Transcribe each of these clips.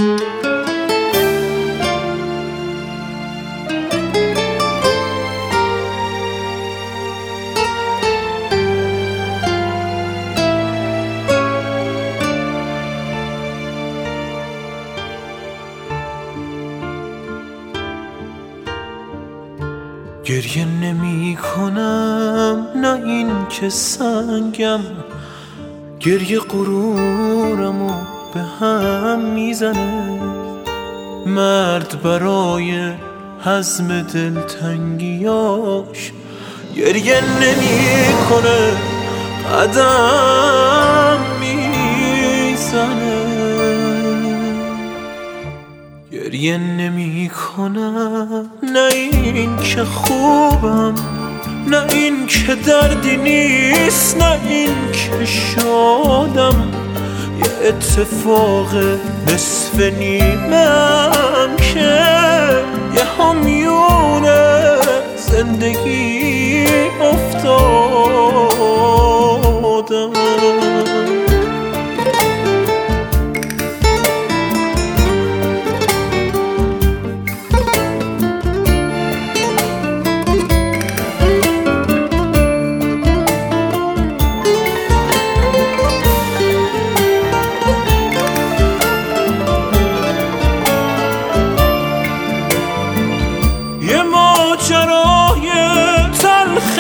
گریه نمی کنم، نه این که سنگم، گریه غرورمو به هم میزنه. مرد برای هضم دلتنگیاش گریه نمی کنه، قدم میزنه. گریه نمی کنم، نه این که خوبم، نه این که دردی نیست، نه این که شادم. یه اتفاق نصف نیمم که یه همیون زندگی افتادم. ماجرای تلخ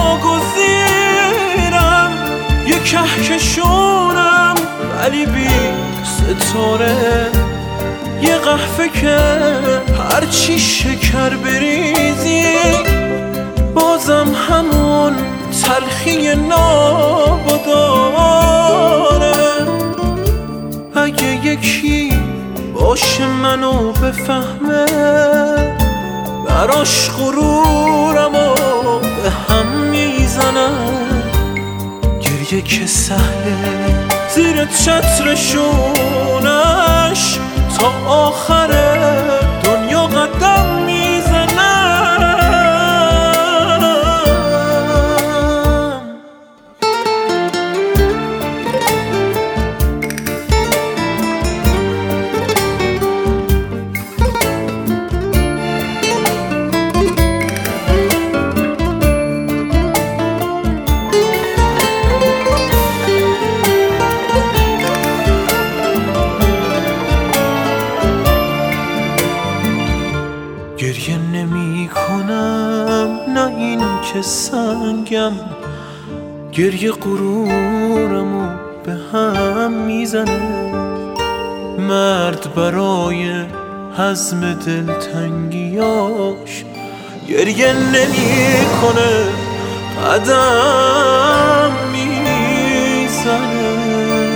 ناگزیرم، یه کهکشونم ولی بی ستاره. یه قهوه که هرچی شکر بریزی بازم همون تلخی نابو داره. اگه یکی باشه منو بفهمه، براش غرورمو به هم میزنم. گریه که سهله زیر چترشونش تا آخر دنیا قدم میزنم. گریه نمی کنم، نه این که سنگم، گریه غرورمو به هم میزنه. مرد برای هضم دلتنگیاش گریه نمی کنه، قدم میزنه.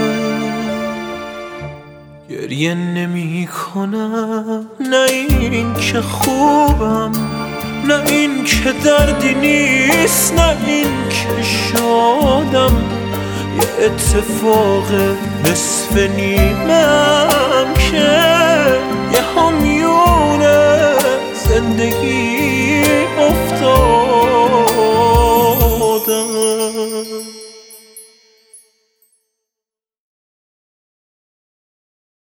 گریه نمی کنم، نه این که خوبم، نه این که دردی نیست، نه این که شادم. یه اتفاق نصف نیمم که